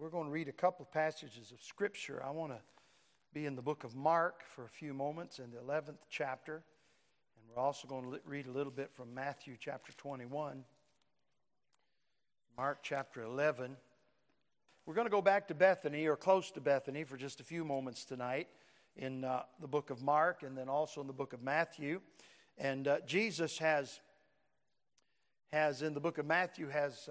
We're going to read a couple of passages of Scripture. I want to be in the book of Mark for a few moments in the 11th chapter. And we're also going to read a little bit from Matthew chapter 21. Mark chapter 11. We're going to go back to Bethany, or close to Bethany, for just a few moments tonight in the book of Mark and then also in the book of Matthew. And Jesus has in the book of Matthew, has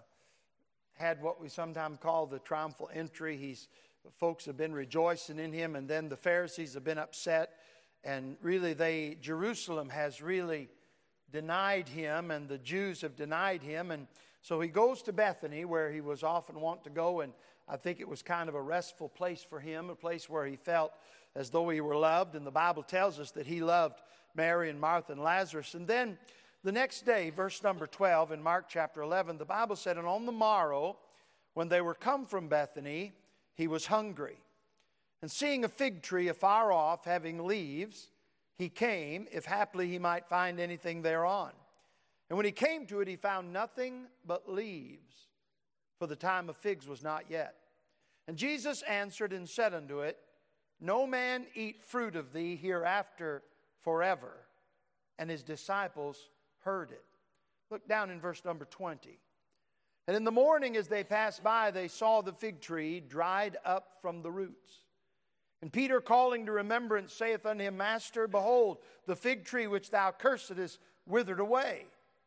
had what we sometimes call the triumphal entry. Folks have been rejoicing in him, and then the Pharisees have been upset, and really Jerusalem has really denied him, and the Jews have denied him, and so he goes to Bethany, where he was often wont to go, and I think it was kind of a restful place for him, a place where he felt as though he were loved, and the Bible tells us that he loved Mary and Martha and Lazarus. And then the next day, verse number 12 in Mark chapter 11, the Bible said, "And on the morrow, when they were come from Bethany, he was hungry. And seeing a fig tree afar off, having leaves, he came, if haply he might find anything thereon. And when he came to it, he found nothing but leaves, for the time of figs was not yet. And Jesus answered and said unto it, No man eat fruit of thee hereafter forever. And his disciples heard it." Look down in verse number 20. "And in the morning as they passed by, they saw the fig tree dried up from the roots. And Peter, calling to remembrance, saith unto him, Master, behold, the fig tree which thou cursedst is withered away.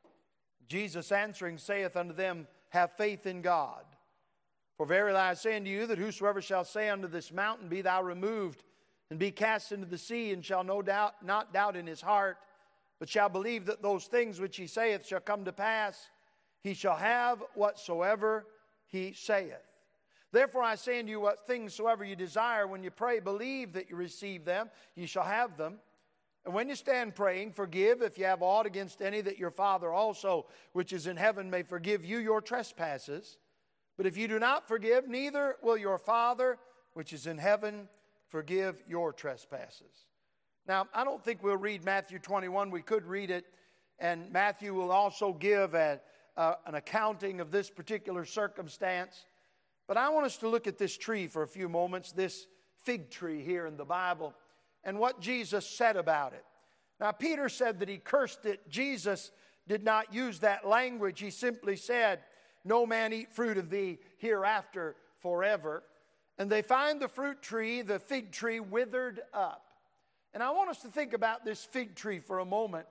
Jesus answering saith unto them, Have faith in God. For verily I say unto you, that whosoever shall say unto this mountain, Be thou removed, and be cast into the sea, and shall not doubt in his heart, but shall believe that those things which he saith shall come to pass, he shall have whatsoever he saith. Therefore I say unto you, what things soever you desire, when you pray, believe that you receive them, ye shall have them. And when you stand praying, forgive if you have aught against any, that your Father also, which is in heaven, may forgive you your trespasses. But if you do not forgive, neither will your Father, which is in heaven, forgive your trespasses." Now, I don't think we'll read Matthew 21. We could read it, and Matthew will also give an accounting of this particular circumstance. But I want us to look at this tree for a few moments, this fig tree here in the Bible, and what Jesus said about it. Now, Peter said that he cursed it. Jesus did not use that language. He simply said, No man eat fruit of thee hereafter forever. And they find the fruit tree, the fig tree, withered up. And I want us to think about this fig tree for a moment.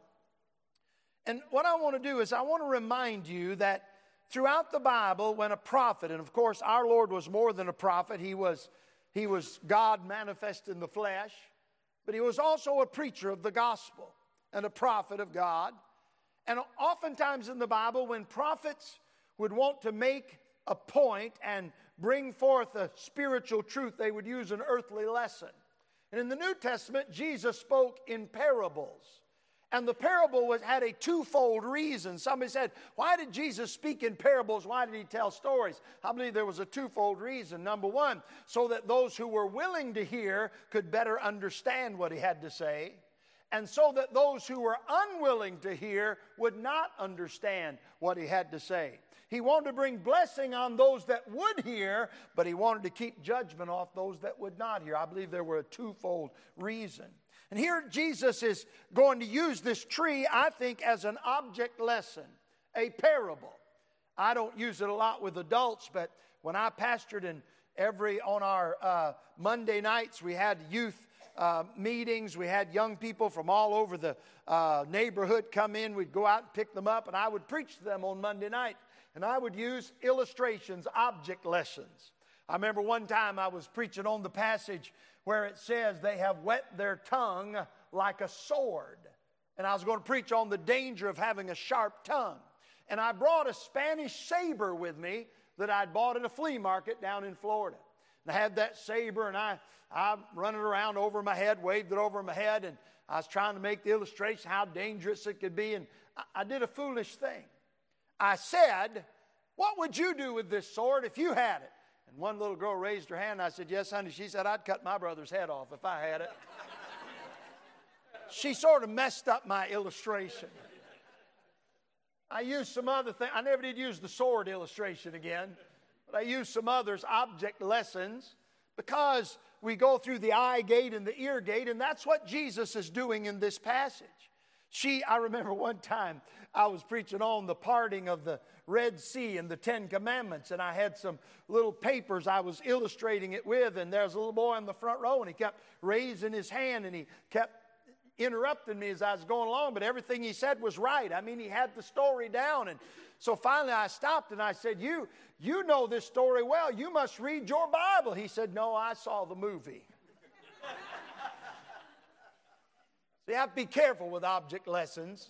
And what I want to do is I want to remind you that throughout the Bible, when a prophet, and of course our Lord was more than a prophet, he was God manifest in the flesh, but he was also a preacher of the gospel and a prophet of God. And oftentimes in the Bible, when prophets would want to make a point and bring forth a spiritual truth, they would use an earthly lesson. And in the New Testament, Jesus spoke in parables. And the parable had a twofold reason. Somebody said, why did Jesus speak in parables? Why did he tell stories? I believe there was a twofold reason. Number one, so that those who were willing to hear could better understand what he had to say. And so that those who were unwilling to hear would not understand what he had to say. He wanted to bring blessing on those that would hear, but he wanted to keep judgment off those that would not hear. I believe there were a twofold reason. And here Jesus is going to use this tree, I think, as an object lesson, a parable. I don't use it a lot with adults, but when I pastored on our Monday nights, we had youth meetings. We had young people from all over the neighborhood come in. We'd go out and pick them up, and I would preach to them on Monday night. And I would use illustrations, object lessons. I remember one time I was preaching on the passage where it says they have whet their tongue like a sword. And I was going to preach on the danger of having a sharp tongue. And I brought a Spanish saber with me that I'd bought at a flea market down in Florida. And I had that saber, and I run it around over my head, waved it over my head, and I was trying to make the illustration how dangerous it could be. And I did a foolish thing. I said, what would you do with this sword if you had it? And one little girl raised her hand. I said, yes, honey. She said, I'd cut my brother's head off if I had it. She sort of messed up my illustration. I used some other thing. I never did use the sword illustration again. but I use some others, object lessons, because we go through the eye gate and the ear gate, and that's what Jesus is doing in this passage. I remember one time I was preaching on the parting of the Red Sea and the Ten Commandments, and I had some little papers I was illustrating it with, and there's a little boy in the front row, and he kept raising his hand, and he kept interrupting me as I was going along, but everything he said was right. I mean, he had the story down, and so finally I stopped and I said, you know this story well. You must read your Bible. He said, no, I saw the movie. So you have to be careful with object lessons.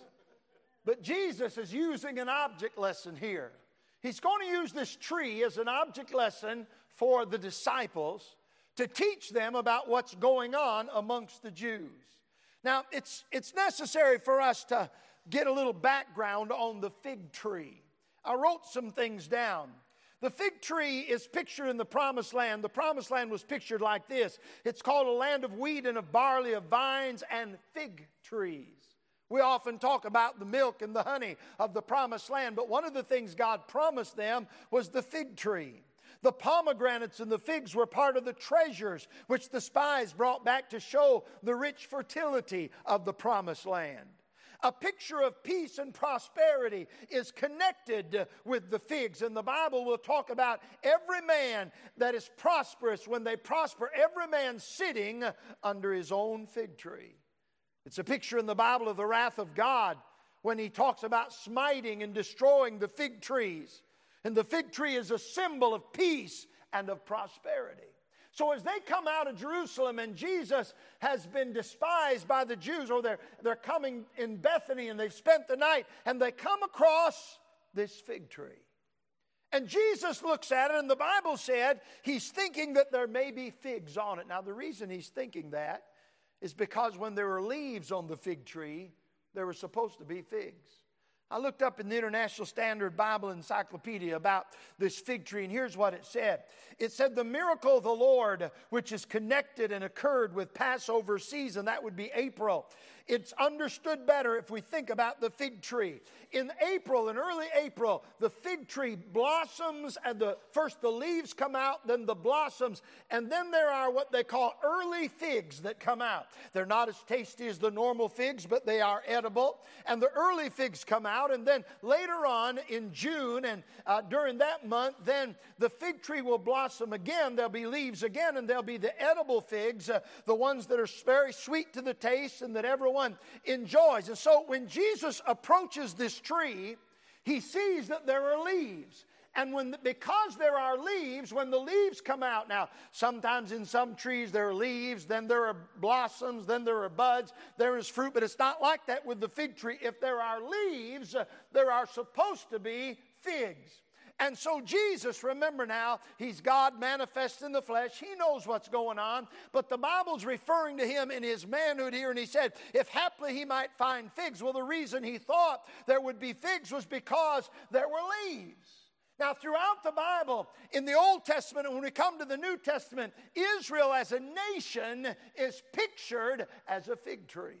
But Jesus is using an object lesson here. He's going to use this tree as an object lesson for the disciples to teach them about what's going on amongst the Jews. Now, it's necessary for us to get a little background on the fig tree. I wrote some things down. The fig tree is pictured in the Promised Land. The Promised Land was pictured like this. It's called a land of wheat and of barley, of vines and fig trees. We often talk about the milk and the honey of the Promised Land, but one of the things God promised them was the fig tree. The pomegranates and the figs were part of the treasures which the spies brought back to show the rich fertility of the Promised Land. A picture of peace and prosperity is connected with the figs. And the Bible will talk about every man that is prosperous. When they prosper, every man sitting under his own fig tree. It's a picture in the Bible of the wrath of God when he talks about smiting and destroying the fig trees. And the fig tree is a symbol of peace and of prosperity. So as they come out of Jerusalem and Jesus has been despised by the Jews, or they're coming in Bethany and they've spent the night, and they come across this fig tree. And Jesus looks at it, and the Bible said he's thinking that there may be figs on it. Now the reason he's thinking that is because when there were leaves on the fig tree, there were supposed to be figs. I looked up in the International Standard Bible Encyclopedia about this fig tree, and here's what it said. It said, the miracle of the Lord, which is connected and occurred with Passover season, that would be April. It's understood better if we think about the fig tree. In April, in early April, the fig tree blossoms, and first the leaves come out, then the blossoms, and then there are what they call early figs that come out. They're not as tasty as the normal figs, but they are edible, and the early figs come out, and then later on in June, and during that month, then the fig tree will blossom again. There'll be leaves again, and there'll be the edible figs, the ones that are very sweet to the taste and that everyone enjoys. And so when Jesus approaches this tree, he sees that there are leaves. And because there are leaves, when the leaves come out, now sometimes in some trees there are leaves, then there are blossoms, then there are buds, there is fruit, but it's not like that with the fig tree. If there are leaves, there are supposed to be figs. And so Jesus, remember now, he's God manifest in the flesh. He knows what's going on. But the Bible's referring to him in his manhood here. And he said, if haply he might find figs. Well, the reason he thought there would be figs was because there were leaves. Now, throughout the Bible, in the Old Testament, and when we come to the New Testament, Israel as a nation is pictured as a fig tree.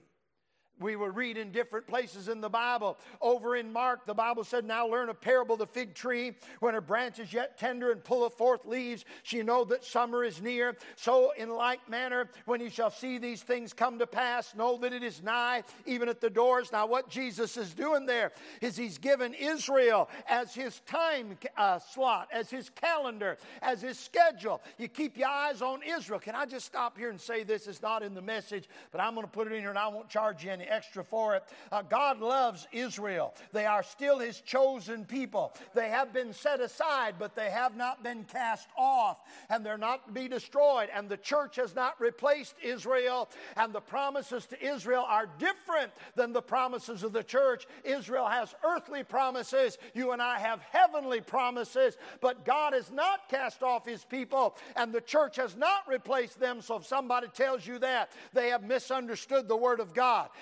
We will read in different places in the Bible. Over in Mark, the Bible said, now learn a parable of the fig tree. When her branch is yet tender and pulleth forth leaves, she know that summer is near. So in like manner, when you shall see these things come to pass, know that it is nigh, even at the doors. Now what Jesus is doing there is he's given Israel as his time slot, as his calendar, as his schedule. You keep your eyes on Israel. Can I just stop here and say this? It's not in the message, but I'm going to put it in here and I won't charge you any extra for it. God loves Israel. They are still his chosen people. They have been set aside, but they have not been cast off, and they're not to be destroyed. And the church has not replaced Israel, and the promises to Israel are different than the promises of the church. Israel has earthly promises. You and I have heavenly promises, but God has not cast off his people, and the church has not replaced them. So if somebody tells you that, they have misunderstood the Word of God.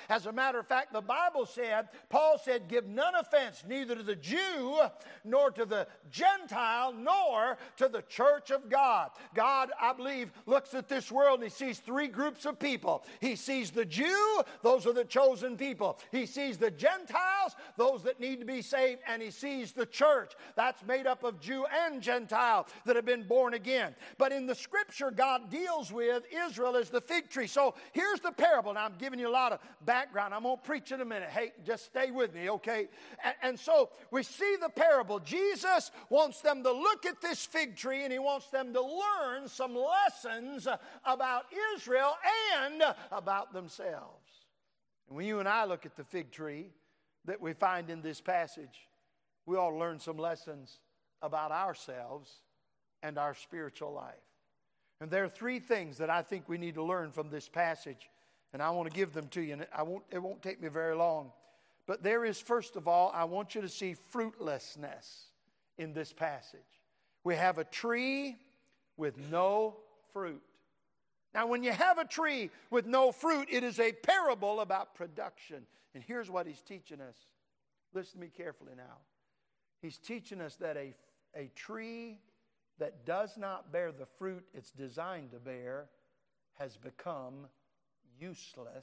As a matter of fact, the Bible said, Paul said, give none offense, neither to the Jew, nor to the Gentile, nor to the church of God. God, I believe, looks at this world and He sees three groups of people. He sees the Jew, those are the chosen people. He sees the Gentiles, those that need to be saved, and He sees the church. That's made up of Jew and Gentile that have been born again. But in the Scripture, God deals with Israel as the fig tree. So here's the parable. Now, I'm giving you a lot of background. I'm going to preach in a minute. Hey, just stay with me, okay? And so we see the parable. Jesus wants them to look at this fig tree, and He wants them to learn some lessons about Israel and about themselves. And when you and I look at the fig tree that we find in this passage, we all learn some lessons about ourselves and our spiritual life. And there are three things that I think we need to learn from this passage, and I want to give them to you. And it won't take me very long. But there is, first of all, I want you to see fruitlessness in this passage. We have a tree with no fruit. Now, when you have a tree with no fruit, it is a parable about production. And here's what He's teaching us. Listen to me carefully now. He's teaching us that a tree that does not bear the fruit it's designed to bear has become useless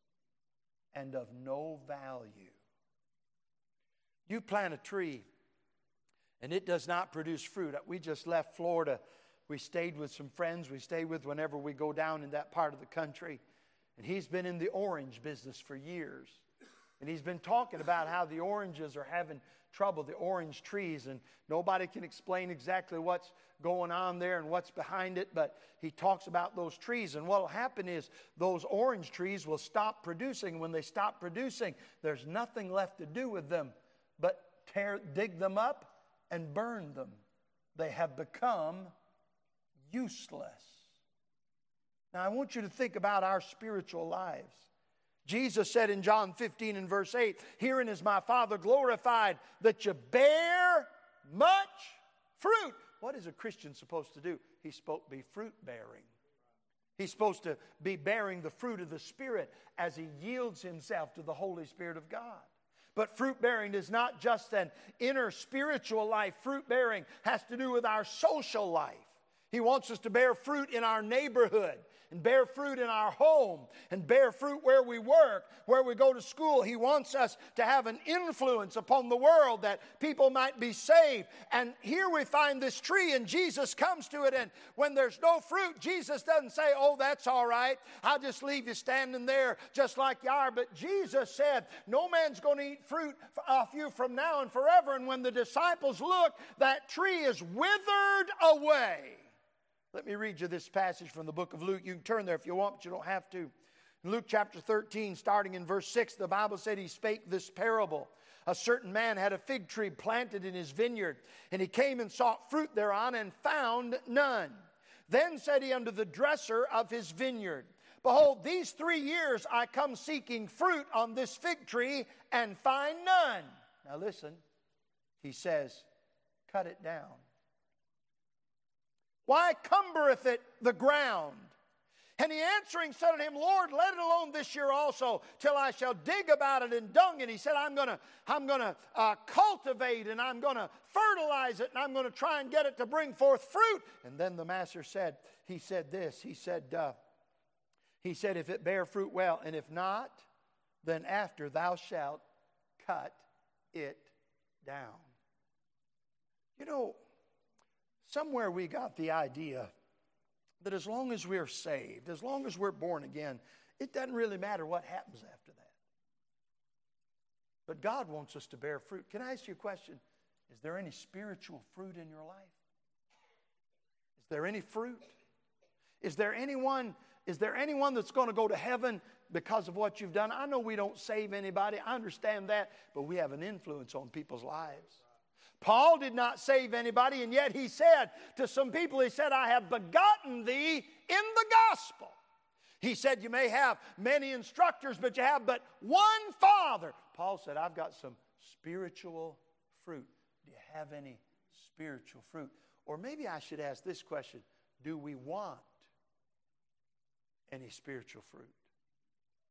and of no value. You plant a tree and it does not produce fruit. We just left Florida. We stayed with some friends we stay with whenever we go down in that part of the country. And he's been in the orange business for years. And he's been talking about how the oranges are having trouble, the orange trees, and nobody can explain exactly what's going on there and what's behind it, but he talks about those trees. And what will happen is those orange trees will stop producing. When they stop producing, there's nothing left to do with them but dig them up and burn them. They have become useless. Now, I want you to think about our spiritual lives. Jesus said in John 15 and verse 8, herein is my Father glorified, that you bear much fruit. What is a Christian supposed to do? He's supposed to be fruit bearing. He's supposed to be bearing the fruit of the Spirit as he yields himself to the Holy Spirit of God. But fruit bearing is not just an inner spiritual life. Fruit bearing has to do with our social life. He wants us to bear fruit in our neighborhood, and bear fruit in our home, and bear fruit where we work, where we go to school. He wants us to have an influence upon the world that people might be saved. And here we find this tree, and Jesus comes to it, and when there's no fruit, Jesus doesn't say, oh, that's all right. I'll just leave you standing there just like you are. But Jesus said, no man's going to eat fruit off you from now and forever. And when the disciples look, that tree is withered away. Let me read you this passage from the book of Luke. You can turn there if you want, but you don't have to. In Luke chapter 13, starting in verse 6, the Bible said he spake this parable. A certain man had a fig tree planted in his vineyard, and he came and sought fruit thereon, and found none. Then said he unto the dresser of his vineyard, behold, these 3 years I come seeking fruit on this fig tree, and find none. Now listen, he says, cut it down. Why cumbereth it the ground? And he answering said unto him, Lord, let it alone this year also, till I shall dig about it in dung. And he said, I'm going to cultivate, and I'm going to fertilize it, and I'm going to try and get it to bring forth fruit. And then the master said, he said, if it bear fruit, well, and if not, then after thou shalt cut it down. You know, somewhere we got the idea that as long as we're saved, as long as we're born again, it doesn't really matter what happens after that. But God wants us to bear fruit. Can I ask you a question? Is there any spiritual fruit in your life? Is there any fruit? Is there anyone that's going to go to heaven because of what you've done? I know we don't save anybody. I understand that. But we have an influence on people's lives. Paul did not save anybody, and yet he said to some people, he said, I have begotten thee in the gospel. He said, you may have many instructors, but you have but one Father. Paul said, I've got some spiritual fruit. Do you have any spiritual fruit? Or maybe I should ask this question, do we want any spiritual fruit?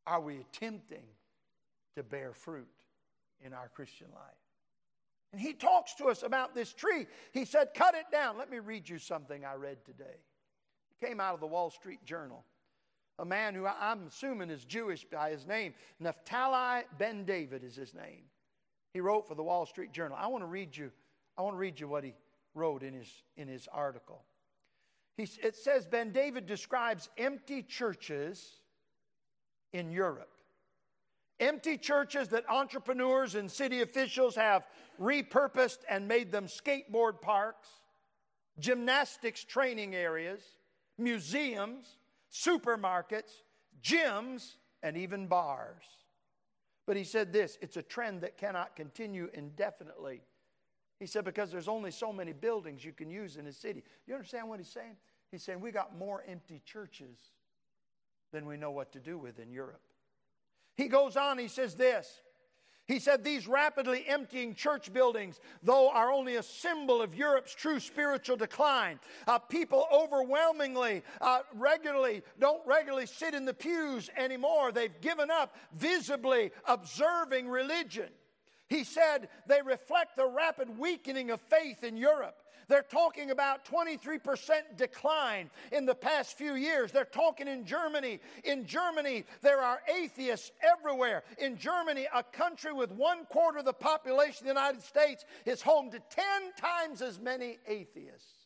are we attempting to bear fruit in our Christian life? And he talks to us about this tree. He said, cut it down. Let me read you something I read today. It came out of the Wall Street Journal. A man who I'm assuming is Jewish by his name, Naphtali Ben David is his name. He wrote for the Wall Street Journal. I want to read you what he wrote in his article. It says, Ben David describes empty churches in Europe. Empty churches that entrepreneurs and city officials have repurposed and made them skateboard parks, gymnastics training areas, museums, supermarkets, gyms, and even bars. But he said this, it's a trend that cannot continue indefinitely. He said, because there's only so many buildings you can use in a city. You understand what he's saying? He's saying we got more empty churches than we know what to do with in Europe. He goes on, he says this. He said, these rapidly emptying church buildings, though, are only a symbol of Europe's true spiritual decline. People overwhelmingly, don't regularly sit in the pews anymore. They've given up visibly observing religion. He said they reflect the rapid weakening of faith in Europe. They're talking about 23% decline in the past few years. They're talking in Germany. In Germany, there are atheists everywhere. In Germany, a country with 1/4 of the population of the United States is home to 10 times as many atheists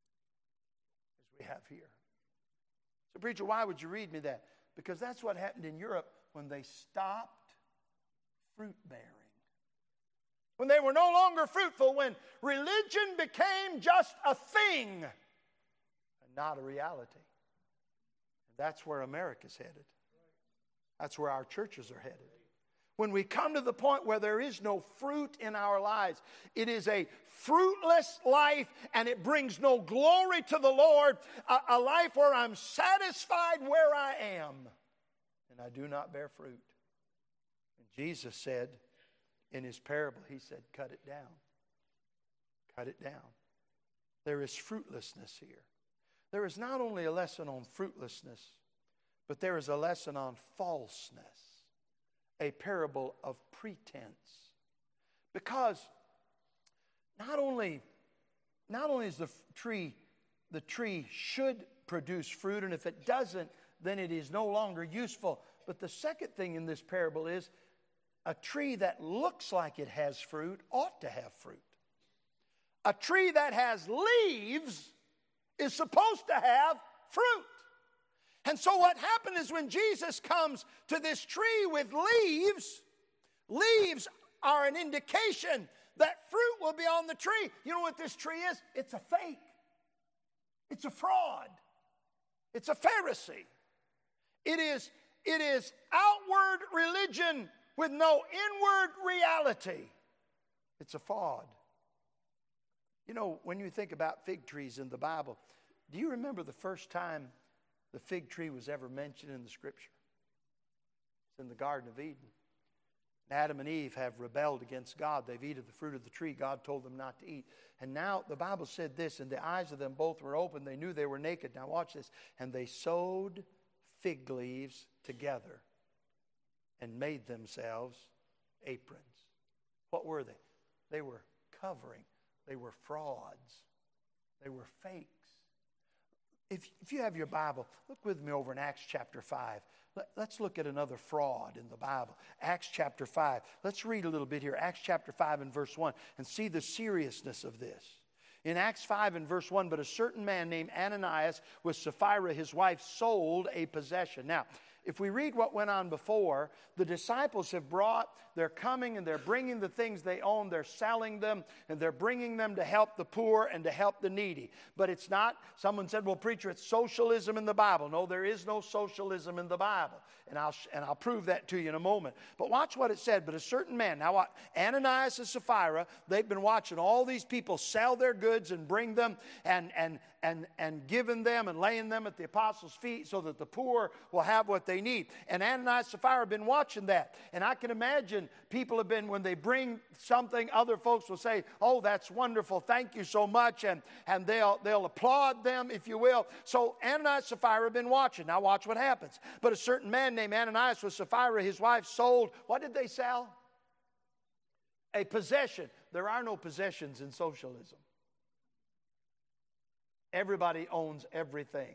as we have here. So, preacher, why would you read me that? Because that's what happened in Europe when they stopped fruit bearing. When they were no longer fruitful, when religion became just a thing and not a reality. And that's where America's headed. That's where our churches are headed. When we come to the point where there is no fruit in our lives, it is a fruitless life and it brings no glory to the Lord, a life where I'm satisfied where I am and I do not bear fruit. And Jesus said, in his parable, he said, cut it down. Cut it down. There is fruitlessness here. There is not only a lesson on fruitlessness, but there is a lesson on falseness, a parable of pretense. Because not only is the tree should produce fruit, and if it doesn't, then it is no longer useful. But the second thing in this parable is, a tree that looks like it has fruit ought to have fruit. A tree that has leaves is supposed to have fruit. And so what happened is when Jesus comes to this tree with leaves are an indication that fruit will be on the tree. You know what this tree is? It's a fake. It's a fraud. It's a Pharisee. It is outward religion with no inward reality. It's a fraud. You know, when you think about fig trees in the Bible, do you remember the first time the fig tree was ever mentioned in the Scripture? It's in the Garden of Eden. Adam and Eve have rebelled against God. They've eaten the fruit of the tree God told them not to eat. And now the Bible said this, and the eyes of them both were open. They knew they were naked. Now watch this. And they sewed fig leaves together and made themselves aprons. What were they? They were covering. They were frauds. They were fakes. If you have your Bible, look with me over in Acts chapter 5. Let's look at another fraud in the Bible. Acts chapter 5. Let's read a little bit here. Acts chapter 5 and verse 1 and see the seriousness of this. In Acts 5 and verse 1, but a certain man named Ananias with Sapphira, his wife, sold a possession. Now, if we read what went on before, the disciples they're coming and they're bringing the things they own, they're selling them, and they're bringing them to help the poor and to help the needy. But it's not, someone said, well, preacher, it's socialism in the Bible. No, there is no socialism in the Bible. And I'll prove that to you in a moment. But watch what it said. But a certain man, now what? Ananias and Sapphira, they've been watching all these people sell their goods and bring them and giving them and laying them at the apostles' feet so that the poor will have what they they need. And Ananias and Sapphira have been watching that. And I can imagine people have been, when they bring something, other folks will say, oh, that's wonderful, thank you so much. And they'll applaud them, if you will. So Ananias and Sapphira have been watching. Now watch what happens. But a certain man named Ananias with Sapphira, his wife, sold, what did they sell? A possession. There are no possessions in socialism. Everybody owns everything.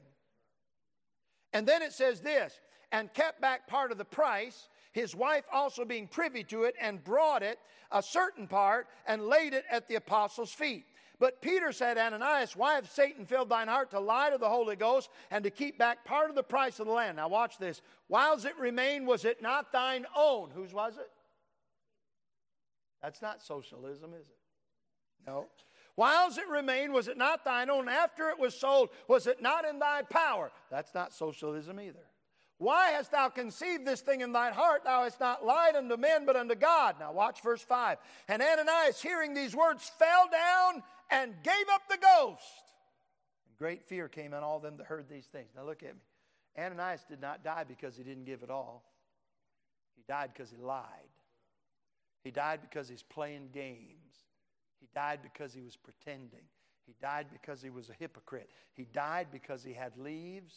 And then it says this, and kept back part of the price, his wife also being privy to it, and brought it, a certain part, and laid it at the apostles' feet. But Peter said, Ananias, why hath Satan filled thine heart to lie to the Holy Ghost, and to keep back part of the price of the land? Now watch this. Whiles it remained, was it not thine own? Whose was it? That's not socialism, is it? No. Whiles it remained, was it not thine own? After it was sold, was it not in thy power? That's not socialism either. Why hast thou conceived this thing in thine heart? Thou hast not lied unto men, but unto God. Now watch verse 5. And Ananias, hearing these words, fell down and gave up the ghost. And great fear came on all them that heard these things. Now look at me. Ananias did not die because he didn't give it all. He died because he lied. He died because he's playing games. He died because he was pretending. He died because he was a hypocrite. He died because he had leaves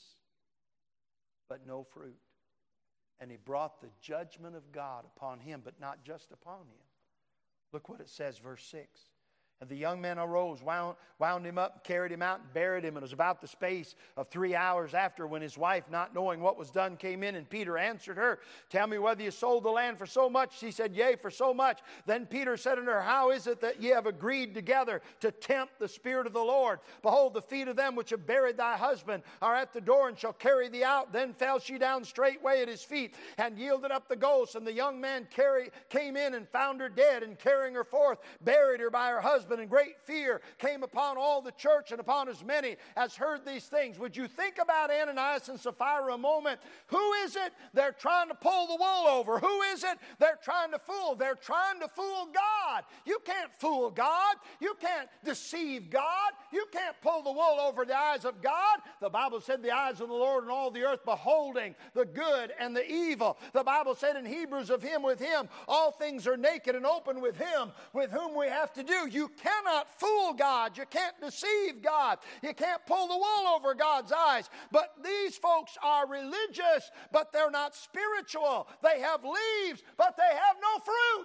but no fruit. And he brought the judgment of God upon him, but not just upon him. Look what it says, verse 6. And the young men arose, wound him up, carried him out, and buried him. And it was about the space of 3 hours after, when his wife, not knowing what was done, came in. And Peter answered her, tell me whether you sold the land for so much. She said, yea, for so much. Then Peter said unto her, how is it that ye have agreed together to tempt the Spirit of the Lord? Behold, the feet of them which have buried thy husband are at the door, and shall carry thee out. Then fell she down straightway at his feet, and yielded up the ghost. And the young man came in, and found her dead, and carrying her forth, buried her by her husband. And great fear came upon all the church, and upon as many as heard these things. Would you think about Ananias and Sapphira a moment? Who is it they're trying to pull the wool over? Who is it they're trying to fool? They're trying to fool God. You can't fool God. You can't deceive God. You can't pull the wool over the eyes of God. The Bible said the eyes of the Lord and all the earth beholding the good and the evil. The Bible said in Hebrews, of him, with him, all things are naked and open, with him, with whom we have to do. You cannot fool God. You can't deceive God. You can't pull the wool over God's eyes. But these folks are religious, but they're not spiritual. They have leaves, but they have no fruit.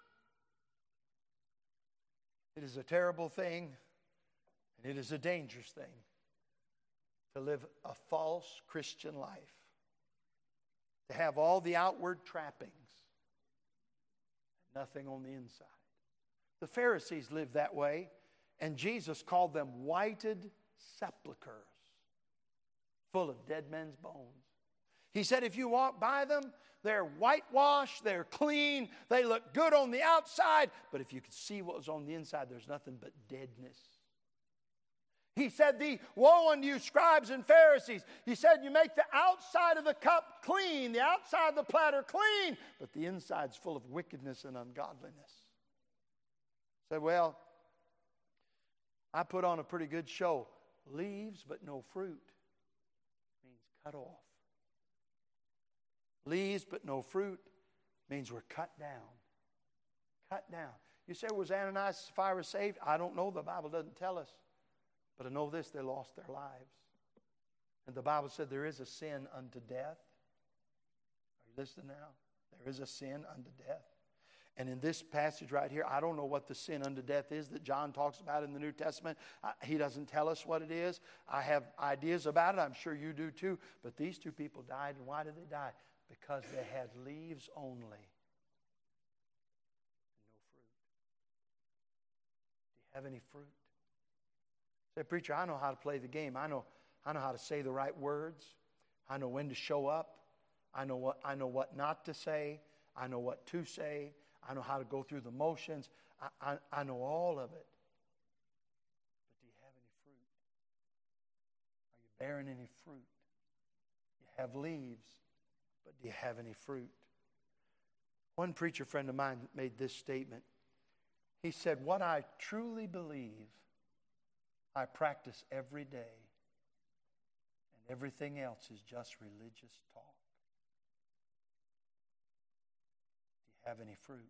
It is a terrible thing, and it is a dangerous thing to live a false Christian life, to have all the outward trappings, and nothing on the inside. The Pharisees lived that way, and Jesus called them whited sepulchres, full of dead men's bones. He said if you walk by them, they're whitewashed, they're clean, they look good on the outside, but if you could see what was on the inside, there's nothing but deadness. He said, woe unto you, scribes and Pharisees. He said, you make the outside of the cup clean, the outside of the platter clean, but the inside's full of wickedness and ungodliness. Said, well, I put on a pretty good show. Leaves but no fruit means cut off. Leaves but no fruit means we're cut down. Cut down. You say, was Ananias and Sapphira saved? I don't know. The Bible doesn't tell us. But I know this, they lost their lives. And the Bible said there is a sin unto death. Are you listening now? There is a sin unto death. And in this passage right here, I don't know what the sin unto death is that John talks about in the New Testament. He doesn't tell us what it is. I have ideas about it. I'm sure you do too. But these two people died. And why did they die? Because they had leaves only. And no fruit. Do you have any fruit? Say, preacher, I know how to play the game. I know how to say the right words. I know when to show up. I know what not to say. I know what to say. I know how to go through the motions. I know all of it. But do you have any fruit? Are you bearing any fruit? You have leaves, but do you have any fruit? One preacher friend of mine made this statement. He said, what I truly believe, I practice every day, and everything else is just religious talk. have any fruit.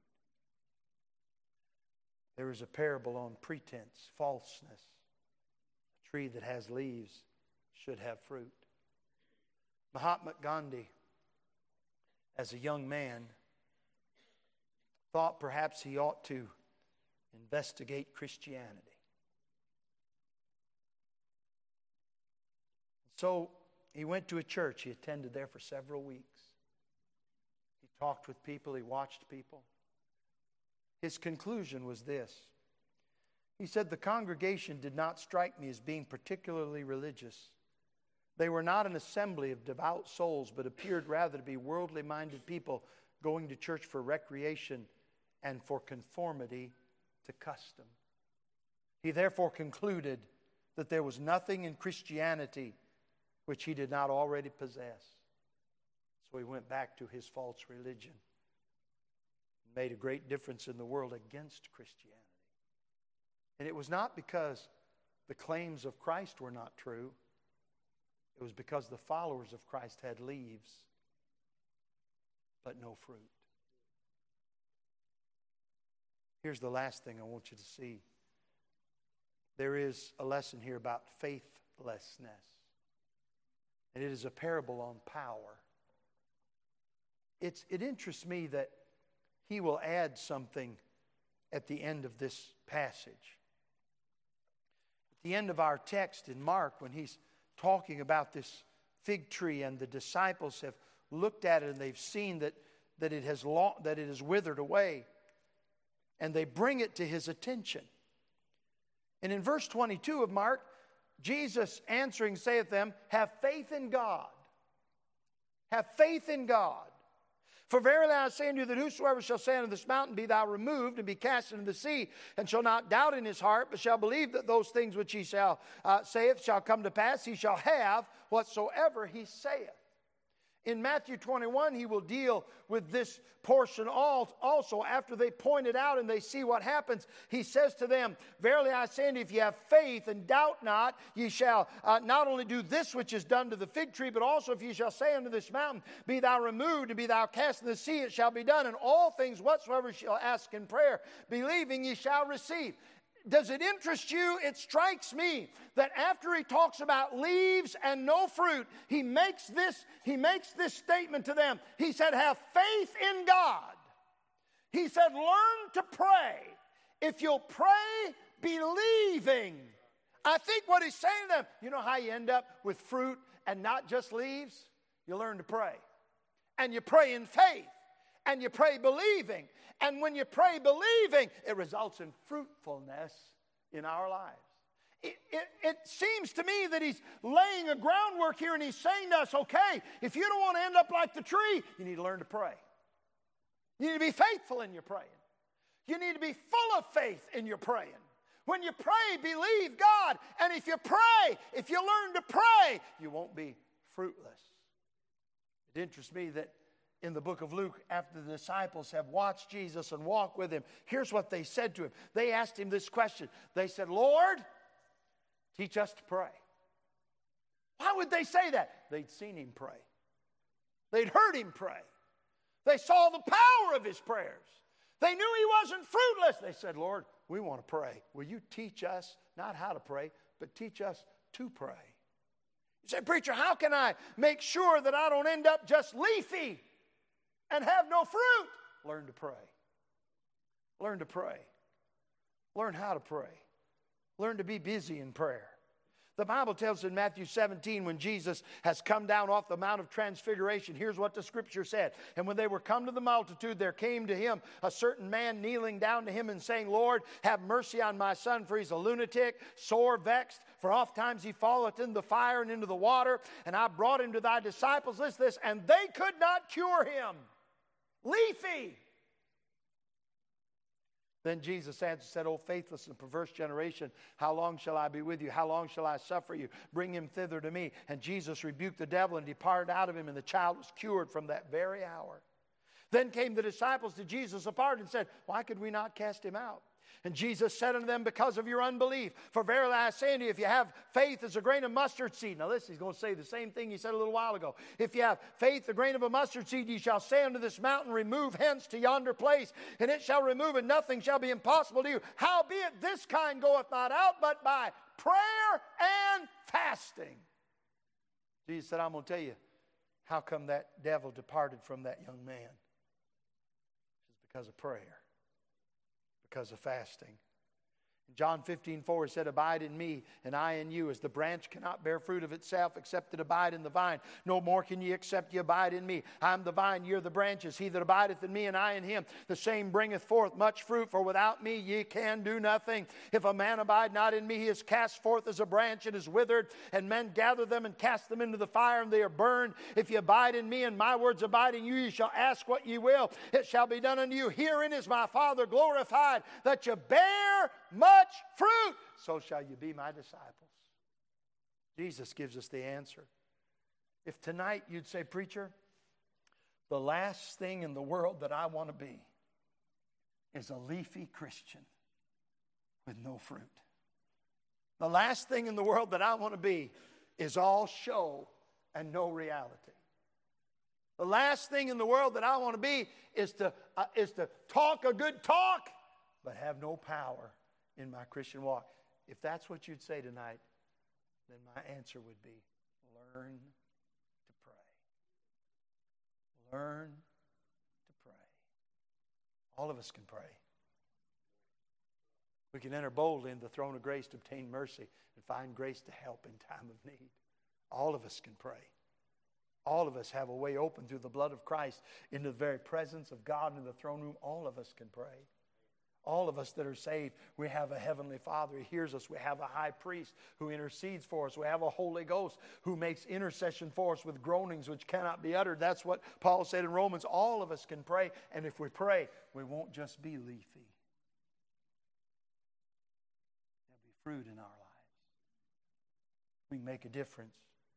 There is a parable on pretense, falseness. A tree that has leaves should have fruit. Mahatma Gandhi, as a young man, thought perhaps he ought to investigate Christianity. So he went to a church. He attended there for several weeks. He talked with people. He watched people. His conclusion was this. He said, the congregation did not strike me as being particularly religious. They were not an assembly of devout souls, but appeared rather to be worldly-minded people going to church for recreation and for conformity to custom. He therefore concluded that there was nothing in Christianity which he did not already possess. So he went back to his false religion. Made a great difference in the world against Christianity. And it was not because the claims of Christ were not true. It was because the followers of Christ had leaves, but no fruit. Here's the last thing I want you to see. There is a lesson here about faithlessness. And it is a parable on power. It interests me that he will add something at the end of this passage. At the end of our text in Mark, when he's talking about this fig tree, and the disciples have looked at it and they've seen that it has withered away, and they bring it to his attention. And in verse 22 of Mark, Jesus answering saith them, have faith in God. Have faith in God. For verily I say unto you that whosoever shall say unto this mountain, be thou removed and be cast into the sea, and shall not doubt in his heart, but shall believe that those things which he shall saith shall come to pass, he shall have whatsoever he saith. In Matthew 21, he will deal with this portion also. After they point it out and they see what happens, he says to them, verily I say unto you, if ye have faith and doubt not, ye shall not only do this which is done to the fig tree, but also if ye shall say unto this mountain, be thou removed and be thou cast in the sea, it shall be done. And all things whatsoever ye shall ask in prayer, believing ye shall receive. Does it interest you? It strikes me that after he talks about leaves and no fruit, he makes this statement to them. He said, have faith in God. He said, learn to pray. If you'll pray, believing. I think what he's saying to them, you know how you end up with fruit and not just leaves? You learn to pray. And you pray in faith. And you pray believing. And when you pray believing, it results in fruitfulness in our lives. It seems to me that he's laying a groundwork here, and he's saying to us, okay, if you don't want to end up like the tree, you need to learn to pray. You need to be faithful in your praying. You need to be full of faith in your praying. When you pray, believe God. And if you pray, if you learn to pray, you won't be fruitless. It interests me that in the book of Luke, after the disciples have watched Jesus and walked with him, here's what they said to him. They asked him this question. They said, Lord, teach us to pray. Why would they say that? They'd seen him pray. They'd heard him pray. They saw the power of his prayers. They knew he wasn't fruitless. They said, Lord, we want to pray. Will you teach us not how to pray, but teach us to pray? You say, preacher, how can I make sure that I don't end up just leafy and have no fruit? Learn to pray. Learn to pray. Learn how to pray. Learn to be busy in prayer. The Bible tells in Matthew 17, when Jesus has come down off the Mount of Transfiguration, here's what the scripture said. And when they were come to the multitude, there came to him a certain man kneeling down to him and saying, Lord, have mercy on my son, for he's a lunatic, sore vexed. For oft times he falleth in the fire and into the water. And I brought him to thy disciples, listen to this, and they could not cure him. Leafy. Then Jesus answered, said, O faithless and perverse generation, how long shall I be with you? How long shall I suffer you? Bring him thither to me. And Jesus rebuked the devil and departed out of him, and the child was cured from that very hour. Then came the disciples to Jesus apart and said, why could we not cast him out? And Jesus said unto them, because of your unbelief. For verily I say unto you, if you have faith as a grain of mustard seed. Now listen, he's going to say the same thing he said a little while ago. If you have faith, the grain of a mustard seed, ye shall say unto this mountain, remove hence to yonder place, and it shall remove, and nothing shall be impossible to you. Howbeit this kind goeth not out, but by prayer and fasting. Jesus said, I'm going to tell you, how come that devil departed from that young man? It's because of prayer. Because of fasting. In John 15:4 it said, abide in me and I in you, as the branch cannot bear fruit of itself except it abide in the vine. No more can ye except ye abide in me. I am the vine, ye are the branches. He that abideth in me and I in him, the same bringeth forth much fruit, for without me ye can do nothing. If a man abide not in me, he is cast forth as a branch and is withered, and men gather them and cast them into the fire, and they are burned. If ye abide in me and my words abide in you, ye shall ask what ye will. It shall be done unto you. Herein is my Father glorified, that ye bear much fruit, so shall you be my disciples. Jesus gives us the answer. If tonight you'd say, preacher, the last thing in the world that I want to be is a leafy Christian with no fruit. The last thing in the world that I want to be is all show and no reality. The last thing in the world that I want to be is to talk a good talk, but have no power in my Christian walk. If that's what you'd say tonight, then my answer would be, learn to pray. Learn to pray. All of us can pray. We can enter boldly in the throne of grace to obtain mercy and find grace to help in time of need. All of us can pray. All of us have a way open through the blood of Christ into the very presence of God in the throne room. All of us can pray. All of us that are saved, we have a heavenly Father. He hears us. We have a high priest who intercedes for us. We have a Holy Ghost who makes intercession for us with groanings which cannot be uttered. That's what Paul said in Romans. All of us can pray. And if we pray, we won't just be leafy. There'll be fruit in our lives. We can make a difference.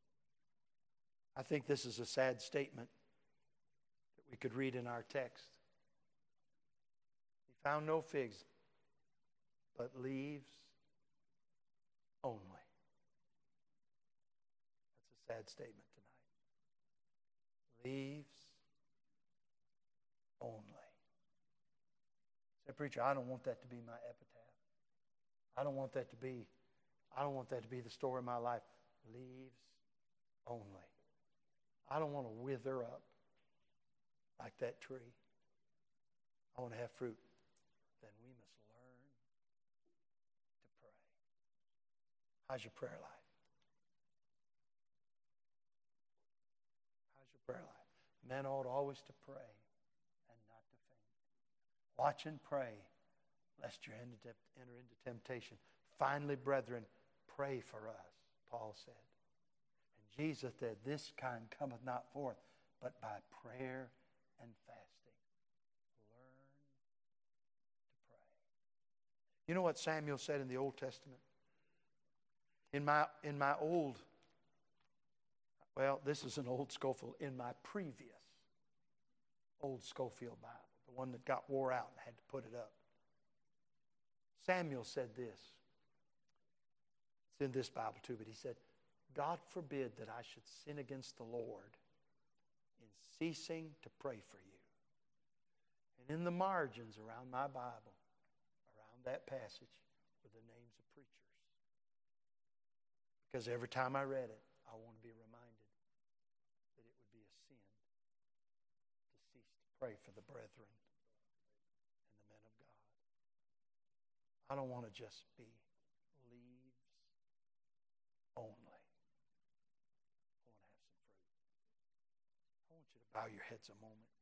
I think this is a sad statement that we could read in our text. Found no figs, but leaves only. That's a sad statement tonight. Leaves only. Say, preacher, I don't want that to be my epitaph. I don't want that to be the story of my life. Leaves only. I don't want to wither up like that tree. I want to have fruit. Then we must learn to pray. How's your prayer life? How's your prayer life? Men ought always to pray and not to faint. Watch and pray, lest you enter into temptation. Finally, brethren, pray for us, Paul said. And Jesus said, this kind cometh not forth, but by prayer and fasting. You know what Samuel said in the Old Testament? In my old, well, this is an old Scofield, in my previous old Scofield Bible, the one that got wore out and had to put it up. Samuel said this. It's in this Bible too, but he said, God forbid that I should sin against the Lord in ceasing to pray for you. And in the margins around my Bible, that passage with the names of preachers. Because every time I read it, I want to be reminded that it would be a sin to cease to pray for the brethren and the men of God. I don't want to just be leaves only. I want to have some fruit. I want you to bow your heads a moment.